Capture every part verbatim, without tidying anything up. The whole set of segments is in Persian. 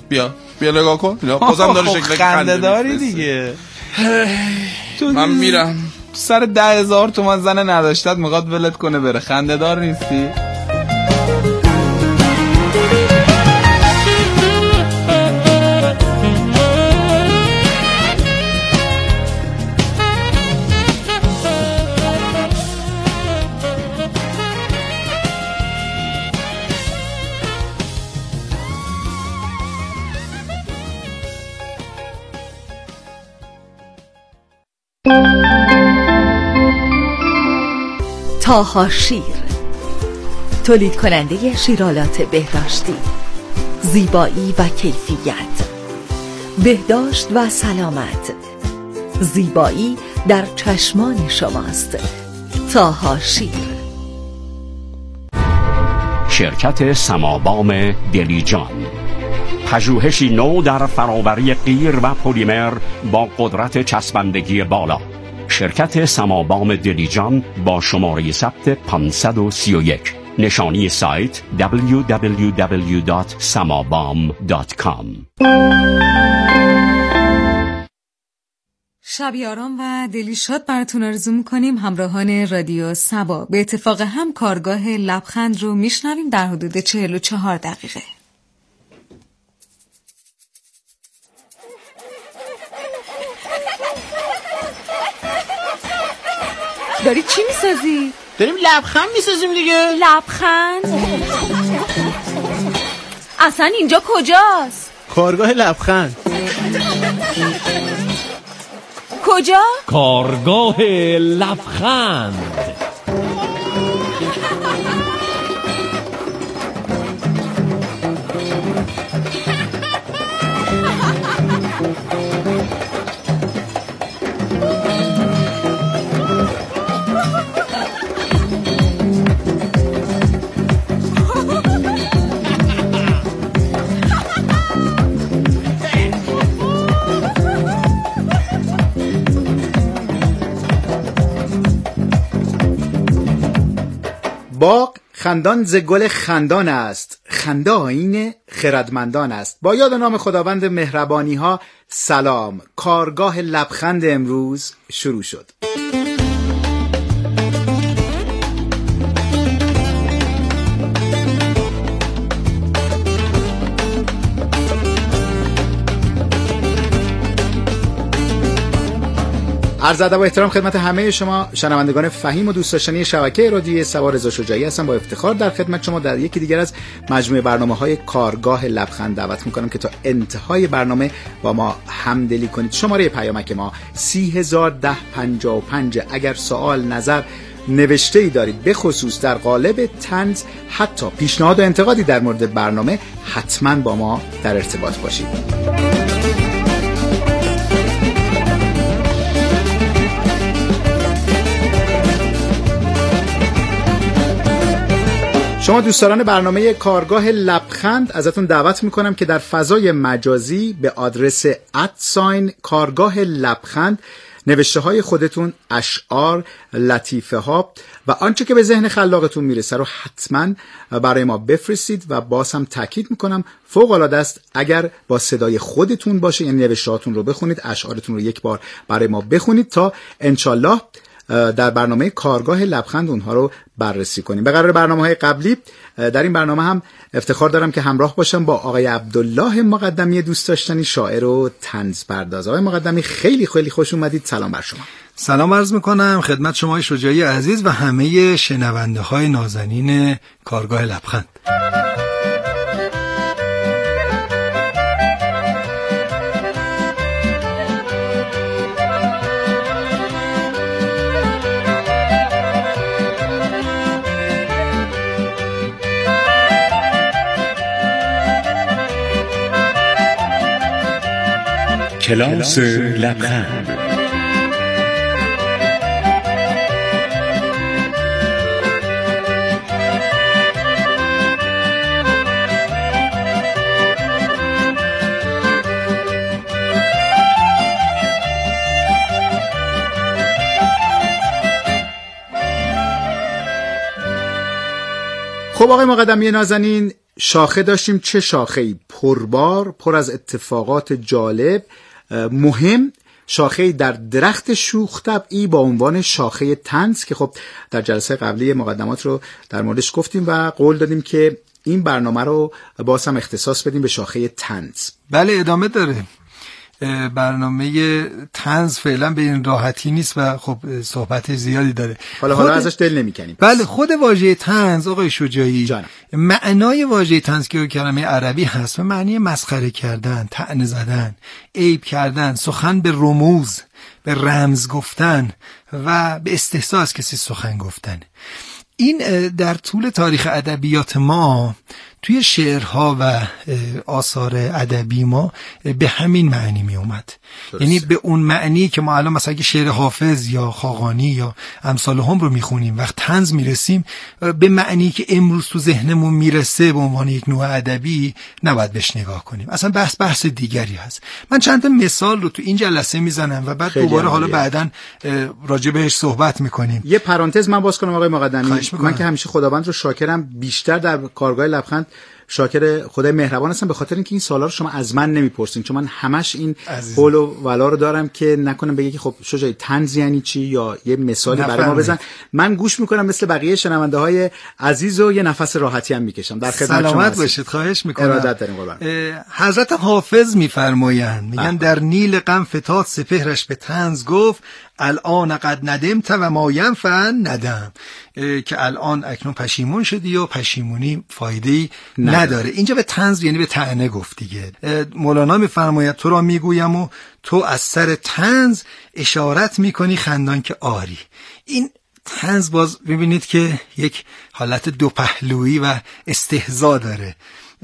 بیا بیا نگاه کن، بازم داره شکل خنده داری دیگه. من میرم. سر ده هزار تومان زن نداشتت میخواد ولت کنه بره، خنده دار نیستی؟ تاها شیر، تولید کننده شیرالات بهداشتی، زیبایی و کیفیت، بهداشت و سلامت، زیبایی در چشمان شماست. تاها شیر. شرکت سمابام دلیجان، پژوهشی نو در فراوری قیر و پلیمر با قدرت چسبندگی بالا. شرکت سمابام دلیجان با شماره ثبت پانصد و سی و یک. نشانی سایت دبلیو دبلیو دبلیو دات samabam دات کام. شب یاران و دلیشات براتون آرزو میکنیم همراهان رادیو سبا. به اتفاق هم کارگاه لبخند رو میشنویم در حدود چهل و چهار دقیقه. داری چی میسازی؟ داریم لبخند میسازیم دیگه. لبخند؟ اصلا اینجا کجاست؟ کارگاه لبخند. کجا؟ کارگاه لبخند. باغ خندان ز گل خندان است، خنده آیین خردمندان است. با یاد نام خداوند مهربانی ها سلام. کارگاه لبخند امروز شروع شد. عرض ادب و احترام خدمت همه شما شنوندگان فهیم و دوست داشتنی شبکه رادیویی سبا. رضا شجاعی هستم، با افتخار در خدمت شما در یکی دیگر از مجموعه برنامه‌های کارگاه لبخند دعوت می‌کنم که تا انتهای برنامه با ما همدلی کنید. شماره پیامک ما سی هزار ده پنجاه و پنج. اگر سوال، نظر، نوشته‌ای دارید به خصوص در قالب طنز، حتی پیشنهاد و انتقادی در مورد برنامه، حتما با ما در ارتباط باشید. شما دوستداران برنامه کارگاه لبخند، ازتون دعوت میکنم که در فضای مجازی به آدرس ادساین کارگاه لبخند نوشته های خودتون، اشعار، لطیفه ها و آنچه که به ذهن خلاقتون میرسه رو حتما برای ما بفرستید و باز هم تاکید میکنم فوق العاده است اگر با صدای خودتون باشه، یعنی نوشته هاتون رو بخونید، اشعارتون رو یک بار برای ما بخونید تا انشالله در برنامه کارگاه لبخند اونها رو بررسی کنیم. به قرار برنامه‌های قبلی در این برنامه هم افتخار دارم که همراه باشم با آقای عبدالله مقدمی دوست داشتنی، شاعر و طنز پرداز. آقای مقدمی خیلی خیلی خوش اومدید. سلام بر شما. سلام عرض میکنم خدمت شما شجاعی عزیز و همه شنونده های نازنین کارگاه لبخند. کلاس لبخند. خب آقای مقدمی نازنین، شاخه داشتیم، چه شاخه‌ای؟ پربار، پر از اتفاقات جالب، مهم. شاخه در درخت شوخ طبعی با عنوان شاخه طنز که خب در جلسه قبلی مقدمات رو در موردش گفتیم و قول دادیم که این برنامه رو باز هم اختصاص بدیم به شاخه طنز. بله ادامه داره. برنامه طنز فعلا به این راحتی نیست و خب صحبت زیادی داره. حالا حالا ازش دل نمیکنیم. بله خود واژه طنز آقای شجاعی جانم. معنای واژه طنز که کلمه عربی هست و معنی مسخره کردن، طعنه زدن، عیب کردن، سخن به رموز، به رمز گفتن و به استحضاء از کسی سخن گفتن. این در طول تاریخ ادبیات ما توی شعرها و آثار ادبی ما به همین معنی می اومد. یعنی به اون معنی که ما الان مثلا شعر حافظ یا خاقانی یا امثال هم رو میخونیم، وقت طنز میرسیم به معنی که امروز تو ذهنمون میرسه به عنوان یک نوع ادبی نباید بهش نگاه کنیم. اصلا بحث بحث دیگری هست. من چند تا مثال رو تو این جلسه میزنم و بعد دوباره حالا بعداً راجع بهش صحبت میکنیم. یه پرانتز من باز کنم آقای مقدمی. من که همیشه خداوند رو شاکرم، بیشتر در کارگاه لبخند شاکر خدای مهربان هستم به خاطر اینکه این سوالا رو شما از من نمیپرسین، چون من همش این قول و ولا رو دارم که نکنم بگه که خب شجاعی طنز یعنی چی یا یه مثالی برای ما بزن. من گوش میکنم مثل بقیه شنونده های عزیز و یه نفس راحتی هم میکشم. در خدمت شما سلامت باشید، خواهش میکنم. ارادت داریم قربان. حضرت حافظ میفرمایند، میگن در نیل غم فتاد سپهرش به طنز گفت الان قد ندمت و ما ینفع ندم، که الان اکنون پشیمون شدی و پشیمونی فایده‌ای نداره. اینجا به طنز یعنی به طعنه گفت دیگه. مولانا میفرماید تو را میگویم و تو از سر طنز اشارت میکنی خندان که آری. این طنز باز ببینید که یک حالت دو پهلویی و استهزا داره.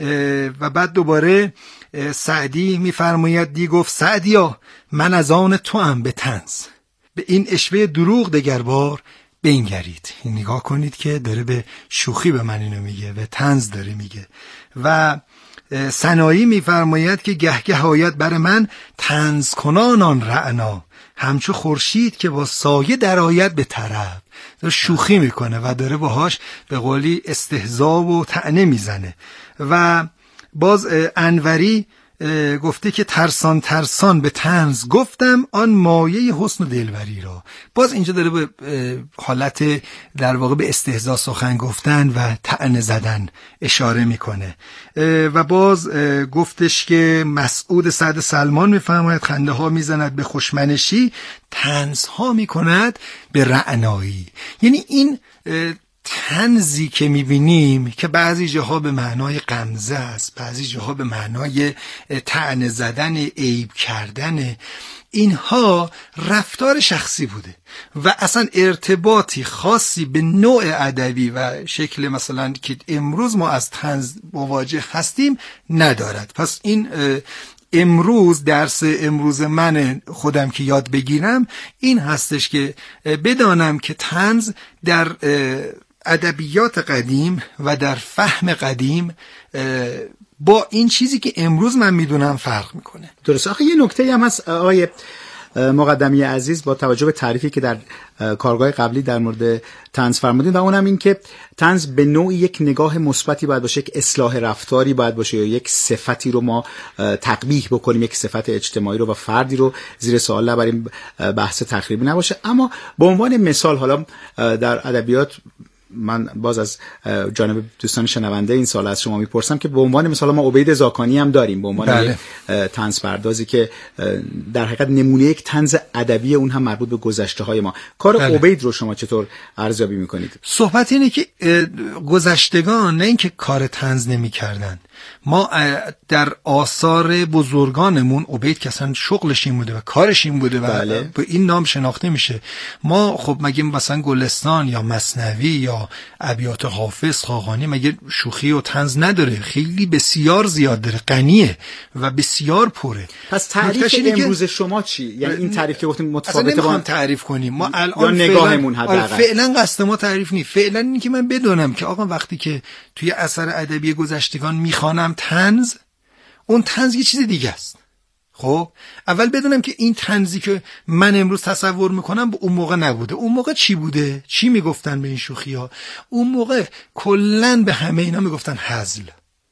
و بعد دوباره سعدی میفرماید دی گفت سعدیا من از آن تو ام به طنز، به این اشوه دروغ دگر بار بنگرید. نگاه کنید که داره به شوخی به من اینو میگه، به طنز داره میگه. و سنایی میفرماید که گه گه آید بر من طنز کنانان رعنا، همچو خورشید که با سایه درآید به طرب. داره شوخی میکنه و داره باهاش به قولی استهزا و طعنه میزنه. و باز انوری گفته که ترسان ترسان به طنز گفتم آن مایه حسن و دلبری را. باز اینجا داره به حالت در واقع به استهزا سخن گفتن و طعنه زدن اشاره میکنه. و باز گفتش که مسعود سعد سلمان میفرماید خنده ها میزند به خوشمنشی، طنز ها میکند به رعنایی. یعنی این طنزی که میبینیم که بعضی جاها به معنای غمزه است، بعضی جاها به معنای طعنه زدن، عیب کردن، اینها رفتار شخصی بوده و اصلا ارتباطی خاصی به نوع ادبی و شکل مثلا که امروز ما از طنز مواجه هستیم ندارد. پس این امروز درس امروز من خودم که یاد بگیرم این هستش که بدانم که طنز در ادبیات قدیم و در فهم قدیم با این چیزی که امروز من میدونم فرق میکنه. درست. آخه یه نکته هم هست آقای مقدمی عزیز، با توجه به تعریفی که در کارگاه قبلی در مورد طنز فرمودین و اونم این که طنز به نوعی یک نگاه مثبتی باید باشه، یک اصلاح رفتاری باید باشه یا یک صفتی رو ما تقبیح بکنیم، یک صفت اجتماعی رو و فردی رو زیر سوال نبریم، بحث تخریبی نباشه. اما به عنوان مثال حالا در ادبیات من باز از جانب دوستان شنونده این سال از شما میپرسم که به عنوان مثلا ما عبید زاکانی هم داریم به عنوان بله. یک طنز پردازی که در حقیقت نمونه یک طنز ادبی، اون هم مربوط به گذشته های ما. کار بله. عبید رو شما چطور ارزیابی میکنید؟ صحبت اینه که گذشتگان نه اینکه کار طنز نمیکردن، ما در آثار بزرگانمون عبید که اصلا شغلش این بوده و کارش این بوده و بله. به این نام شناخته میشه. ما خب مگه مثلا گلستان یا مثنوی یا ابیات حافظ خاقانی مگه شوخی و طنز نداره؟ خیلی بسیار زیاد داره، غنیه و بسیار پره. پس تعریف امروز شما چی؟ یعنی این تعریف که گفتیم متفاوته با تعریف کنیم ما الان یا نگاهمون حداقل فعلا قصد ما تعریف نیست. فعلا اینی که من بدونم که آقا وقتی که توی اثر ادبی گذشتگان میخوانم طنز، اون طنز یه چیز دیگه است. خب اول بدونم که این طنزی که من امروز تصور میکنم به اون موقع نبوده. اون موقع چی بوده؟ چی میگفتن به این شوخی ها؟ اون موقع کلن به همه اینا میگفتن هزل.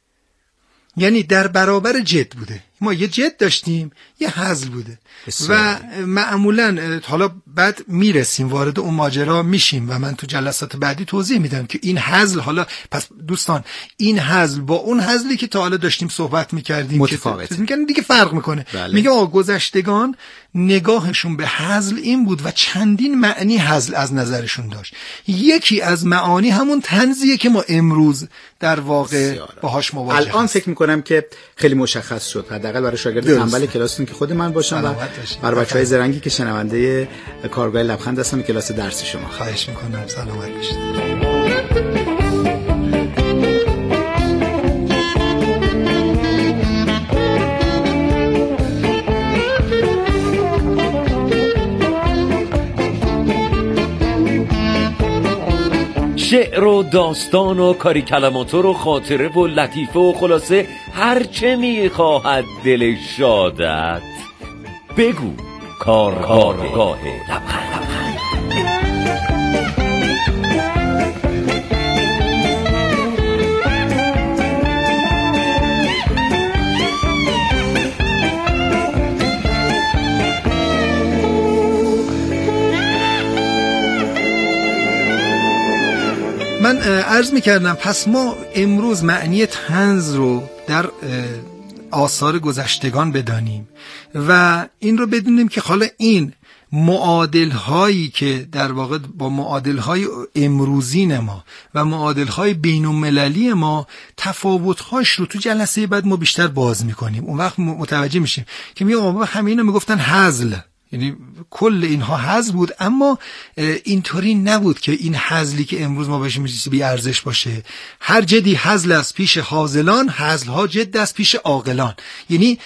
یعنی در برابر جد بوده. ما یه جد داشتیم، یه هزل بوده و معمولا حالا بعد میرسیم وارد اون ماجرا میشیم و من تو جلسات بعدی توضیح میدم که این هزل، حالا پس دوستان این هزل با اون هزلی که تا حالا داشتیم صحبت میکردیم متفاوته، که میگن دیگه فرق میکنه. بله. میگه آقا گذشتگان نگاهشون به هزل این بود و چندین معنی هزل از نظرشون داشت. یکی از معانی همون طنزیه که ما امروز در واقع باهاش مواجه هستیم. الان فکر میکنم که خیلی مشخص شد، حداقل برای شاگرد تنبل کلاستون که خود من باشم و برای بچهای زرنگی که شنونده کارگاه لبخند هستن کلاس درس شما. خواهش میکنم، سلامت باشید. شعر و داستان و کاری کلماتور و خاطره و لطیفه و خلاصه هر چه میخواهد دل شادت بگو. کارگاه لبخند. من عرض میکردم پس ما امروز معنی طنز رو در آثار گذشتگان بدانیم و این رو بدونیم که حالا این معادل هایی که در واقع با معادل های امروزین ما و معادل های بین المللی ما تفاوت هاش رو تو جلسه بعد ما بیشتر باز میکنیم. اون وقت متوجه میشیم که میگم آقا همه اینا میگفتن هزل، یعنی کل اینها هزل بود، اما اینطوری نبود که این هزلی که امروز ما بهش میگیم بی ارزش باشه. هر جدی هزل از پیش حاضلان، هزلها جد از پیش عاقلان. یعنی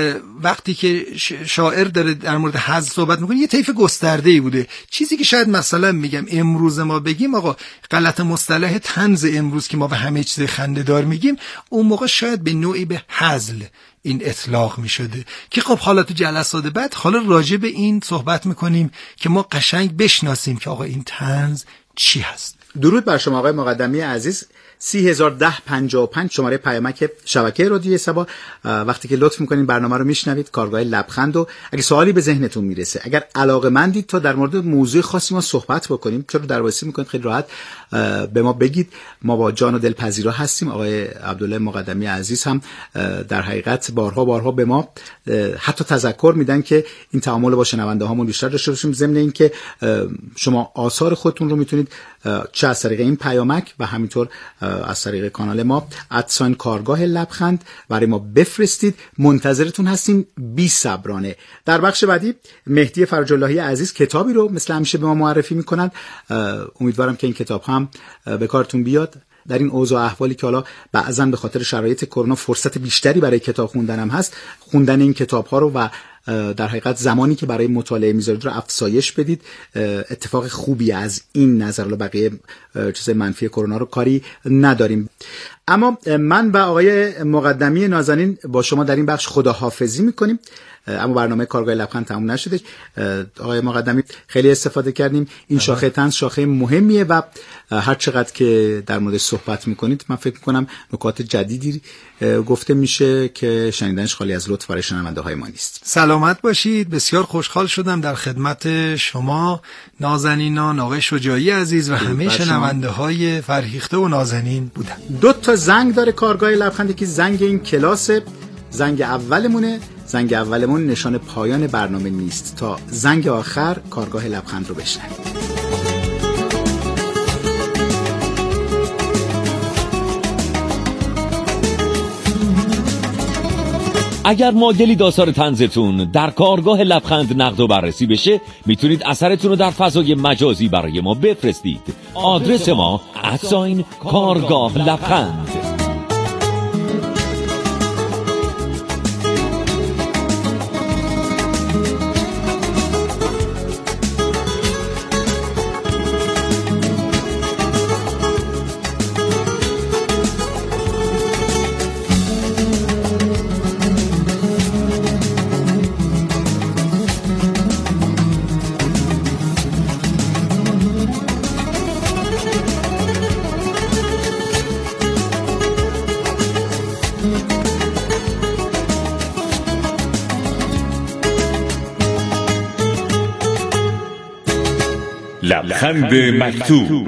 وقتی که شاعر داره در مورد هزل صحبت میکنه یه طیف گسترده‌ای بوده. چیزی که شاید مثلا میگم امروز ما بگیم آقا غلط مصطلح طنز امروز که ما به همه چیز خنده‌دار میگیم، اون موقع شاید به نوعی به هزل این اطلاق می شده که خب حالا تو جلسات بعد حالا راجع به این صحبت میکنیم که ما قشنگ بشناسیم که آقا این طنز چی هست. درود بر شما آقای مقدمی عزیز. سی هزار ده پنجاه و پنج شماره پیامک شبکه رادیو سبا. وقتی که لطف میکنین برنامه رو میشنوید کارگاه لبخند، و اگه سوالی به ذهنتون میرسه، اگر علاقه‌مندید تا در مورد موضوع خاصی ما صحبت بکنیم، چرا درواسی میکنید خیلی راحت به ما بگید. ما با جان و دل پذیرا هستیم. آقای عبدالله مقدمی عزیز هم در حقیقت بارها بارها به ما حتی تذکر میدن که این تعامل با شنونده هامون بیشتر داشته باشیم، ضمن اینکه شما آثار خودتون رو میتونید چه از طریق این پیامک و همینطور از طریق کانال ما ادسان کارگاه لبخند برای ما بفرستید. منتظرتون هستیم بی صبرانه. در بخش بعدی مهدی فرج اللهی عزیز کتابی رو مثل همیشه به ما معرفی میکنند. امیدوارم که این کتاب هم به کارتون بیاد. در این اوضاع احوالی که حالا بعضا به خاطر شرایط کرونا فرصت بیشتری برای کتاب خوندنم هست، خوندن این کتاب ها رو و در حقیقت زمانی که برای مطالعه میذارید رو افزایش بدید. اتفاق خوبی از این نظر، رو بقیه چیز منفی کرونا رو کاری نداریم. اما من و آقای مقدمی نازنین با شما در این بخش خداحافظی میکنیم، اما برنامه کارگاه لبخند تموم نشده. آقای مقدمی خیلی استفاده کردیم. این شاخه طنز شاخه مهمیه و هر چقدر که در مورد صحبت میکنید من فکر میکنم نکات جدیدی گفته میشه که شنیدنش خالی از لطف برای شنونده های ما نیست. سلامت باشید. بسیار خوشحال شدم در خدمت شما نازنینان، آقای شجاعی عزیز و همه شنونده های فرهیخته و نازنین بودم. دو تا زنگ داره کارگاه لبخند که زنگ این کلاس، زنگ اولمونه. زنگ اولمون نشان پایان برنامه نیست. تا زنگ آخر کارگاه لبخند رو بشنوید. اگر مایلید آثار طنزتون در کارگاه لبخند نقد و بررسی بشه، میتونید اثرتون رو در فضای مجازی برای ما بفرستید. آدرس ما ادساین کارگاه لبخند. لبخند مکتوب.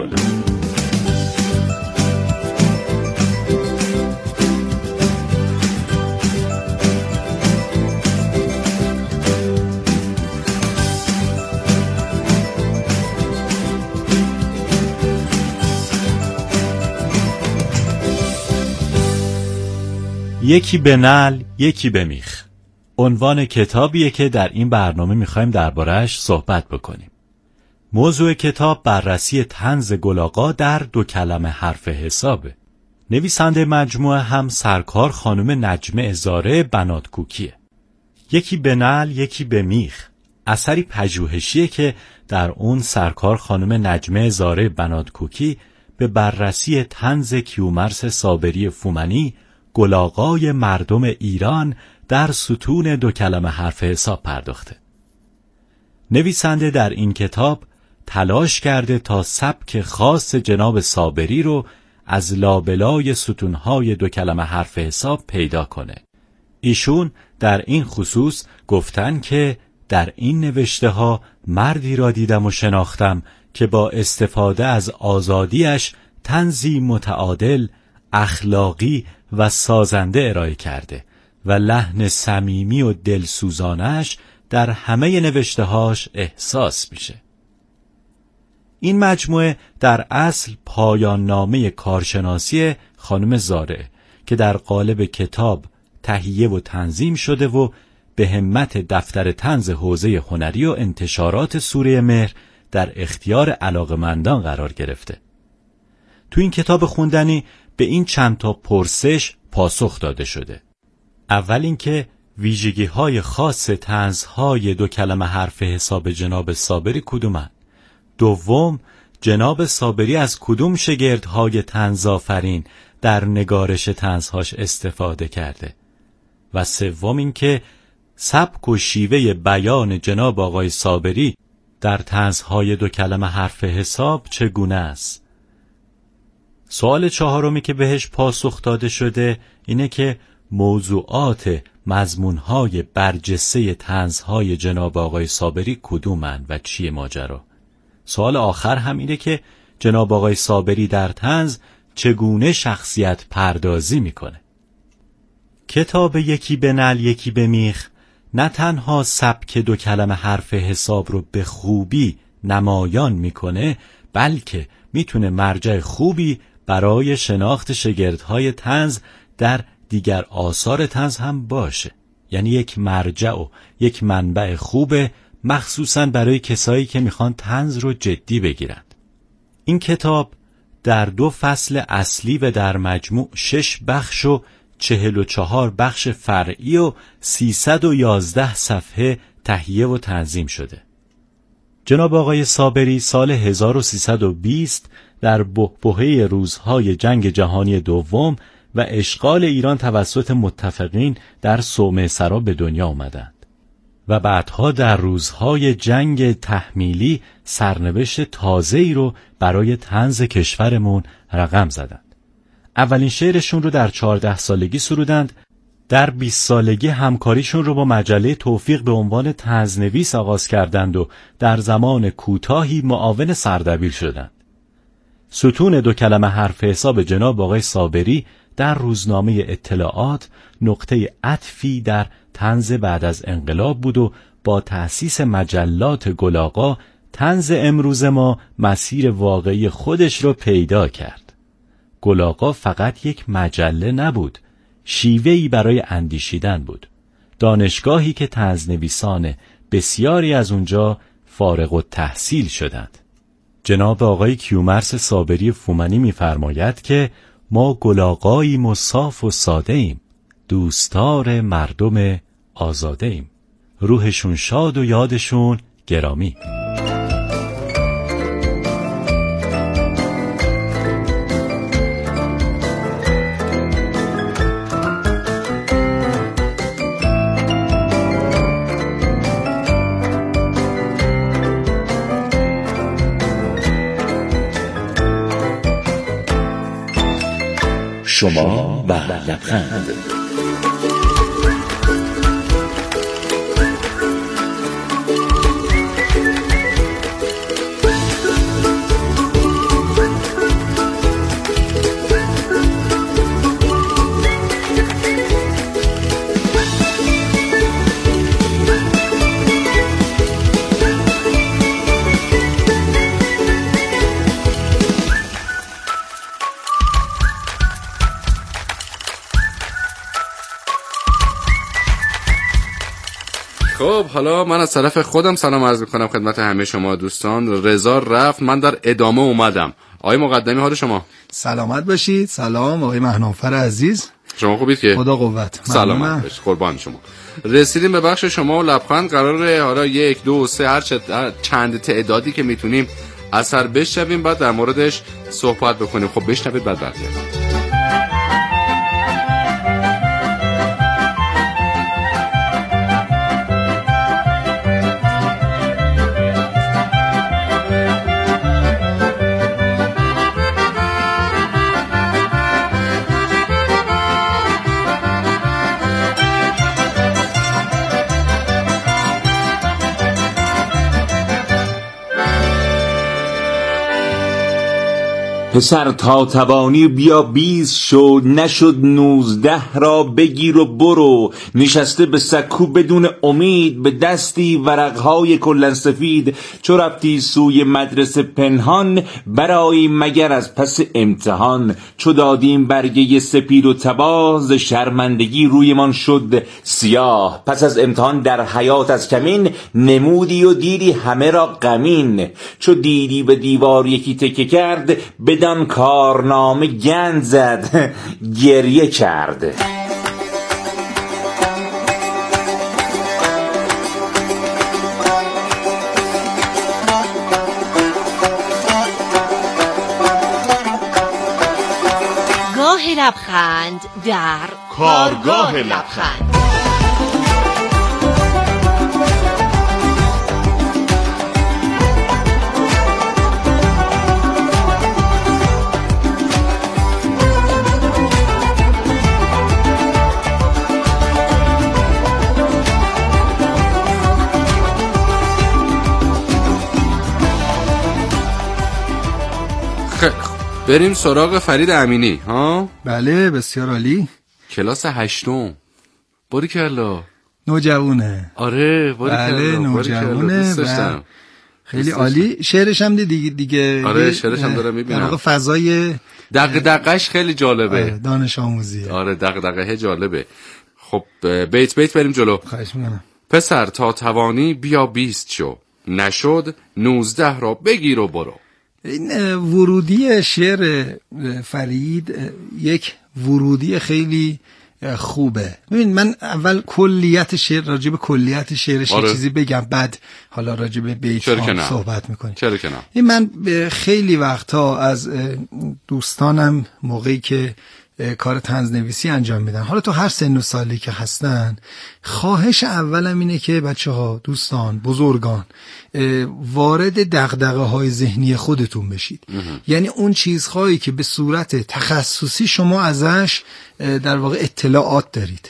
یکی به نعل یکی به میخ عنوان کتابیه که در این برنامه میخوایم درباره‌اش صحبت بکنیم. موضوع کتاب بررسی طنز گلاغا در دو کلمه حرف حسابه. نویسنده مجموعه هم سرکار خانم نجمه زاره بنات کوکیه. یکی به نعل یکی به میخ اثری پژوهشیه که در اون سرکار خانم نجمه زاره بنات کوکی به بررسی طنز کیومرث صابری فومنی گلاغای مردم ایران در ستون دو کلمه حرف حساب پرداخته. نویسنده در این کتاب تلاش کرده تا سبک خاص جناب صابری رو از لابلای ستونهای دو کلمه حرف حساب پیدا کنه. ایشون در این خصوص گفتن که در این نوشته ها مردی را دیدم و شناختم که با استفاده از آزادیش طنزی متعادل، اخلاقی و سازنده ارائه کرده و لحن صمیمی و دلسوزانش در همه نوشته‌هاش احساس میشه. این مجموعه در اصل پایان نامه کارشناسی خانم زاره که در قالب کتاب تهیه و تنظیم شده و به همت دفتر طنز حوزه هنری و انتشارات سوره مهر در اختیار علاقمندان قرار گرفته. تو این کتاب خوندنی به این چند تا پرسش پاسخ داده شده. اول اینکه ویژگی‌های خاص طنزهای دو کلمه حرف حساب جناب صابری کدومن؟ دوم، جناب صابری از کدوم شگردهای طنز آفرین در نگارش طنزهاش استفاده کرده؟ و سوم اینکه سبک و شیوه بیان جناب آقای صابری در طنزهای دو کلمه حرف حساب چگونه است؟ سوال چهارمی که بهش پاسخ داده شده اینه که موضوعات مضمونهای برجسته طنزهای جناب آقای صابری کدومن و چیه ماجرا؟ سوال آخر هم اینه که جناب آقای صابری در طنز چگونه شخصیت پردازی میکنه؟ کتاب یکی به نعل یکی به میخ نه تنها سبک دو کلمه حرف حساب رو به خوبی نمایان میکنه، بلکه میتونه مرجع خوبی برای شناخت شگردهای طنز در دیگر آثار طنز هم باشه. یعنی یک مرجع و یک منبع خوبه، مخصوصاً برای کسایی که میخوان طنز رو جدی بگیرند. این کتاب در دو فصل اصلی و در مجموع شش بخش و چهل و چهار بخش فرعی و سیصد و یازده صفحه تهیه و تنظیم شده. جناب آقای صابری سال هزار و سیصد و بیست در بحبوحه روزهای جنگ جهانی دوم و اشغال ایران توسط متفقین در صومعه سرا به دنیا آمدند و بعدها در روزهای جنگ تحمیلی سرنوشت تازه‌ای رو برای طنز کشورمون رقم زدند. اولین شعرشون رو در چهارده سالگی سرودند. در بیست سالگی همکاریشون رو با مجله توفیق به عنوان طنزنویس آغاز کردند و در زمان کوتاهی معاون سردبیر شدند. ستون دو کلمه حرف حساب جناب آقای صابری در روزنامه اطلاعات نقطه عطفی در طنز بعد از انقلاب بود و با تأسیس مجلات گلاغا طنز امروز ما مسیر واقعی خودش رو پیدا کرد. گلاغا فقط یک مجله نبود، شیوهی برای اندیشیدن بود، دانشگاهی که طنزنویسان بسیاری از اونجا فارغ التحصیل شدند. جناب آقای کیومرث صابری فومنی می‌فرماید که ما گلاغاییم و صاف و ساده ایم، دوستار مردم آزاده ایم. روحشون شاد و یادشون گرامی. شما و لبخند. خب حالا من از طرف خودم سلام عرض میکنم خدمت همه شما دوستان. رضا رفت، من در ادامه اومدم. آقای مقدمی حال شما؟ سلامت باشید. سلام آقای مهنافر عزیز. شما خوبید که؟ خدا قوت. سلامت باشید، قربان شما. رسیدیم به بخش شما و لبخند. قراره حالا یک دو سه هر چند تعدادی که میتونیم اثر بشنویم، بعد در موردش صحبت بکنیم. خب بشنوید بعد برگردیم. پسر تا توانی بیا بیست شد، نشد نوزده را بگیر و برو. نشسته به سکو بدون امید، به دستی ورقهای کلن سفید. چو رفتی سوی مدرسه پنهان، برای مگر از پس امتحان. چو دادیم برگه سپید و تباز، شرمندگی رویمان شد سیاه. پس از امتحان در حیات از کمین، نمودی و دیدی همه را غمین. چو دیدی به دیوار یکی تکه کرد، بدان کارنامه گند زد گریه کرد. گاه لبخند در کارگاه لبخند. بریم سراغ فرید امینی. ها بله بسیار عالی. کلاس هشتم. باریکلا نوجوانه. آره باریکلا. بله نوجوانه و خیلی عالی. شعرش هم دیگه دیگه آره شعرش هم داره میبینم. در فضای دغدغش خیلی جالبه. آره دانش آموزیه. آره دغدغه جالبه. خب بیت بیت بریم جلو. خواهش میکنم. پسر تا توانی بیا بیست شو، نشد نوزده را بگیر و برو. این ورودی شعر فرید یک ورودی خیلی خوبه. ببین من اول کلیت شعر، راجع به کلیت شعرش آره. چیزی بگم، بعد حالا راجع به بیت ها صحبت میکنیم. چرا که نه؟ این من خیلی وقتها از دوستانم موقعی که کار طنزنویسی انجام میدن، حالا تو هر سن و سالی که هستن، خواهش اولم اینه که بچه ها، دوستان، بزرگان، وارد دغدغه های ذهنی خودتون بشید. یعنی اون چیزهایی که به صورت تخصصی شما ازش در واقع اطلاعات دارید.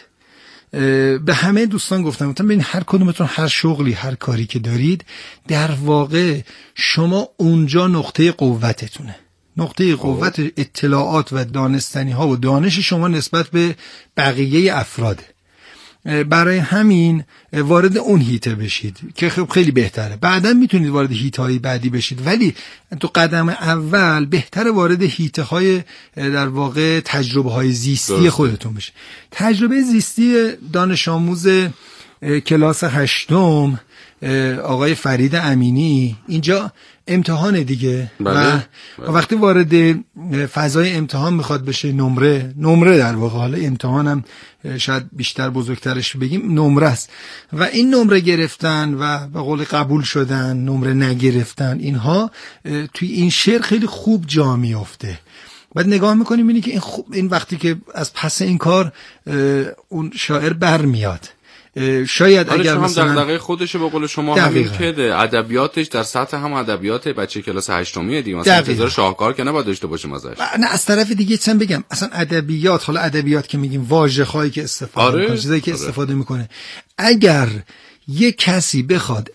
به همه دوستان گفتم گفتم ببین هر کدومتون هر شغلی، هر کاری که دارید، در واقع شما اونجا نقطه قوتتونه. نقطه قوت اطلاعات و دانستنی ها و دانش شما نسبت به بقیه افراده. برای همین وارد اون هیته بشید که خیلی بهتره. بعدا میتونید وارد هیته های بعدی بشید، ولی تو قدم اول بهتره وارد هیته های در واقع تجربه های زیستی درسته. خودتون بشید. تجربه زیستی دانش آموز کلاس هشتم آقای فرید امینی اینجا امتحان دیگه. بله. و بله. وقتی وارد فضای امتحان میخواد بشه، نمره نمره در واقع، حالا امتحانم شاید بیشتر بزرگترش بگیم نمره است، و این نمره گرفتن و به قول قبول شدن، نمره نگرفتن، اینها توی این شعر خیلی خوب جا میفته. بعد نگاه میکنیم اینی که این, خوب این وقتی که از پس این کار اون شاعر برمیاد، شاید آره اگر هم مثلا دغدغه خودشه به قول شما همین که ادبیاتش در سطح هم ادبیات بچه کلاس هشتمیه دیگه، مثلا انتظار شاهکار که نباید داشته باشیم ازش. نه از طرف دیگه چند بگم، اصلا ادبیات، حالا ادبیات که میگیم واژه‌هایی که استفاده آره؟ میکنه، چیزایی که آره. استفاده میکنه، اگر یک کسی بخواد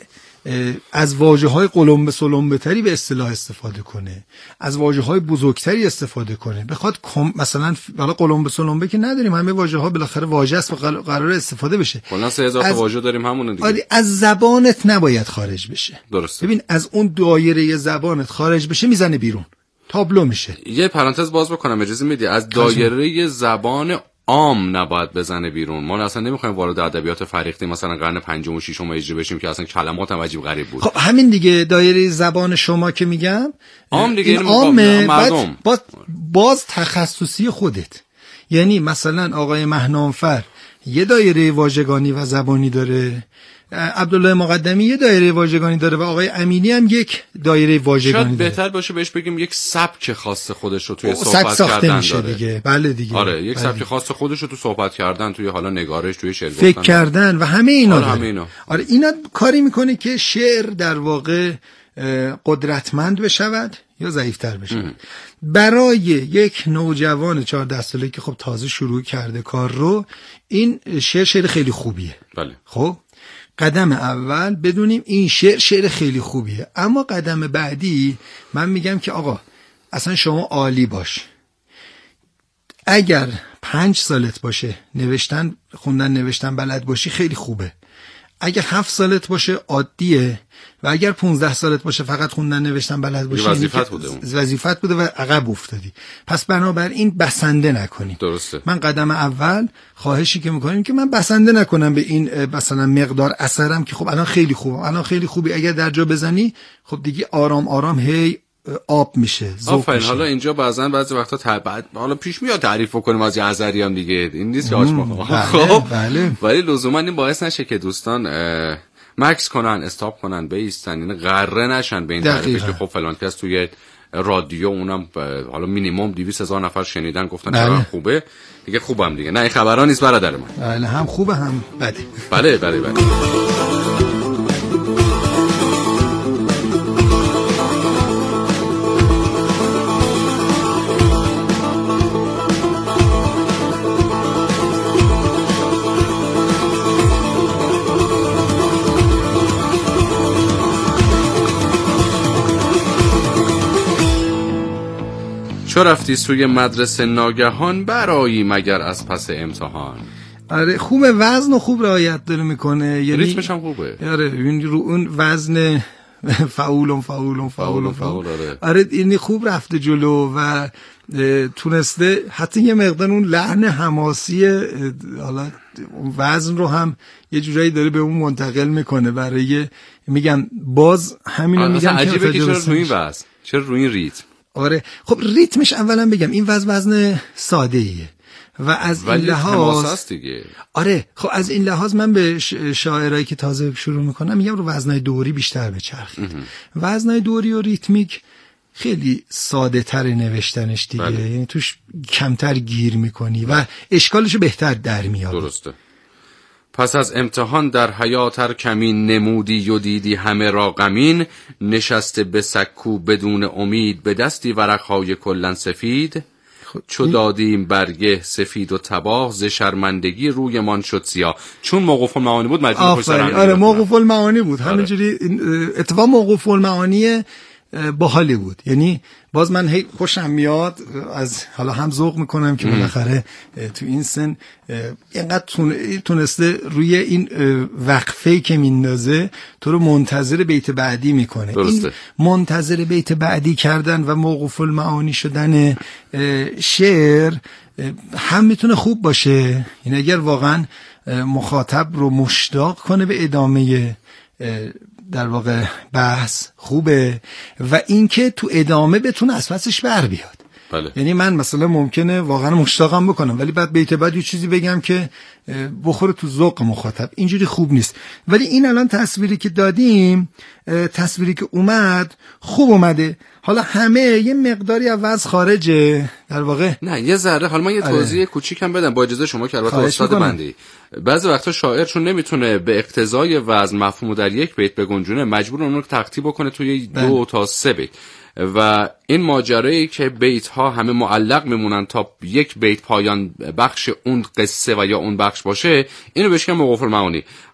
از واژه‌های قلمبه سلمبه تری به اصطلاح استفاده کنه، از واژه‌های بزرگتری استفاده کنه، بخواد مثلا حالا قلمبه سلمبه که نداریم، همه واژه‌ها بالاخره واژه است و قرار استفاده بشه. کلا سه هزار تا واژه داریم همون دیگه. آره از زبانت نباید خارج بشه. درسته. ببین از اون دایره زبانت خارج بشه میزنه بیرون، تابلو میشه. یه پرانتز باز بکنم اجازه میدی؟ از دایره زبان عام نباید بزنه بیرون. ما اصلا نمیخوایم وارد ادبیات فرهیخته مثلا قرن پنجم و ششم اجرا بشیم که اصلا کلمات هم عجیب غریب بود. خب همین دیگه دایره زبان شما که میگم عام دیگه، این عامه، مردم باز, باز تخصصی خودت. یعنی مثلا آقای مهنامفر یه دایره واژگانی و زبانی داره، عبدالله مقدمی یه دایره واژگانی داره و آقای امینی هم یک دایره واژگانی داره. شاید بهتر باشه بهش بگیم یک سبک خاص خودش رو توی صحبت کردن داره دیگه. بله دیگه. آره یک بله. سبک خاص خودش رو تو صحبت کردن، توی حالا نگارش، توی شعر فکر گفتن کردن و همه اینا. آره همه اینا. آره اینا کاری میکنه که شعر در واقع قدرتمند بشود یا ضعیفتر بشود. ام. برای یک نوجوان چهارده ساله که خب تازه شروع کرده کار رو، این شعر شعر خیلی خوبیه. بله. خب قدم اول بدونیم این شعر شعر خیلی خوبیه، اما قدم بعدی من میگم که آقا اصلا شما عالی باش. اگر پنج سالت باشه نوشتن خوندن نوشتن بلد باشی خیلی خوبه. اگر هفت سالت باشه عادیه و اگر پونزده سالت باشه فقط خوندن نوشتن بلد باشی وظیفت بوده اون. وظیفت بوده و عقب افتادی. پس بنابراین بسنده نکنیم. درسته. من قدم اول خواهشی که میکنیم که من بسنده نکنم به این مثلا مقدار اثرم که خب الان خیلی خوبه، الان خیلی خوبی، اگر در جا بزنی خب دیگه آرام آرام هی آب میشه، ذوق میشه. حالا اینجا بعضن بعضی وقتا تبعید حالا پیش میاد تعریف کنیم از یزری هم دیگه، این نیست که آشما. خب بله. ولی لزوما این باعث نشه که دوستان مکس کنن، استاپ کنن، بیستن، یعنی غره نشن به این تعریفی که خب فلان کس توی رادیو اونم حالا مینیمم دویست هزار نفر شنیدن گفتن بله. چقدر خوبه دیگه. خوبم دیگه، نه این خبرا نیست برادر من. بله هم خوبه هم بده. بله بله بله. چو رفتی سوی مدرسه ناگهان، برایی مگر از پس امتحان. آره خوبه، وزن و خوب رعایت داره میکنه، یعنی ریتمش هم خوبه. آره این رو اون وزن فاولم فاولم فاولم فاول. آره آره این خوب رفته جلو و تونسته حتی یه مقدار اون لحن حماسی حالا اون وزن رو هم یه جورایی داره به اون منتقل میکنه. برای میگم باز همینو میگم که عجیبه که چرا روی این وزن، چرا روی این ریتم. آره خب ریتمش اولا بگم این وزن وزن ساده ایه و از این لحاظ دیگه. آره خب از این لحاظ من به شاعرایی که تازه شروع میکنم میگم رو وزنای دوری بیشتر بچرخید. وزنای دوری و ریتمیک خیلی ساده تر نوشتنش دیگه. بله. یعنی توش کمتر گیر میکنی و اشکالشو بهتر در میاد. درسته. پس از امتحان در حیاتر کمین، نمودی و دیدی همه را غمین. نشسته به سکو بدون امید، به دستی ورقهای کلن سفید. چو دادیم برگه سفید و تباه، ز شرمندگی روی من شد سیاه. چون موقوف المعانی بود مجبور پشت سر هم. آره موقوف المعانی بود. همینجوری اتفاق موقوف المعانی باحالی بود. یعنی باز من هی خوشم میاد از حالا هم ذوق میکنم که بالاخره تو این سن اینقدر تونسته روی این وقفه‌ای که میندازه تو رو منتظر بیت بعدی میکنه. درسته. این منتظر بیت بعدی کردن و موقوف المعانی شدن شعر هم میتونه خوب باشه، یعنی اگر واقعا مخاطب رو مشتاق کنه به ادامه در واقع بحث خوبه و اینکه تو ادامه بتونه از پسش بر بیاد. بله. یعنی من مثلا ممکنه واقعا مشتاقم بکنم ولی بعد بیت بعد یه چیزی بگم که بخوره تو ذوق مخاطب، اینجوری خوب نیست. ولی این الان تصویری که دادیم، تصویری که اومد خوب اومده. حالا همه یه مقداری از خارجه در واقع. نه یه ذره حالا من یه توضیح کوچیکم بدم با اجازه شما که البته استاد بندی. بعضی وقتا شاعر چون نمیتونه به اقتضای وزن مفهومو در یک بیت بگنجونه، مجبور اون رو تقطیع بکنه توی دو بله. تا سه بیت و این ماجرایی که بیت ها همه معلق میمونن تا یک بیت پایان بخش اون قصه و یا اون بخش باشه، اینو بهش میگن موقوف المعانی.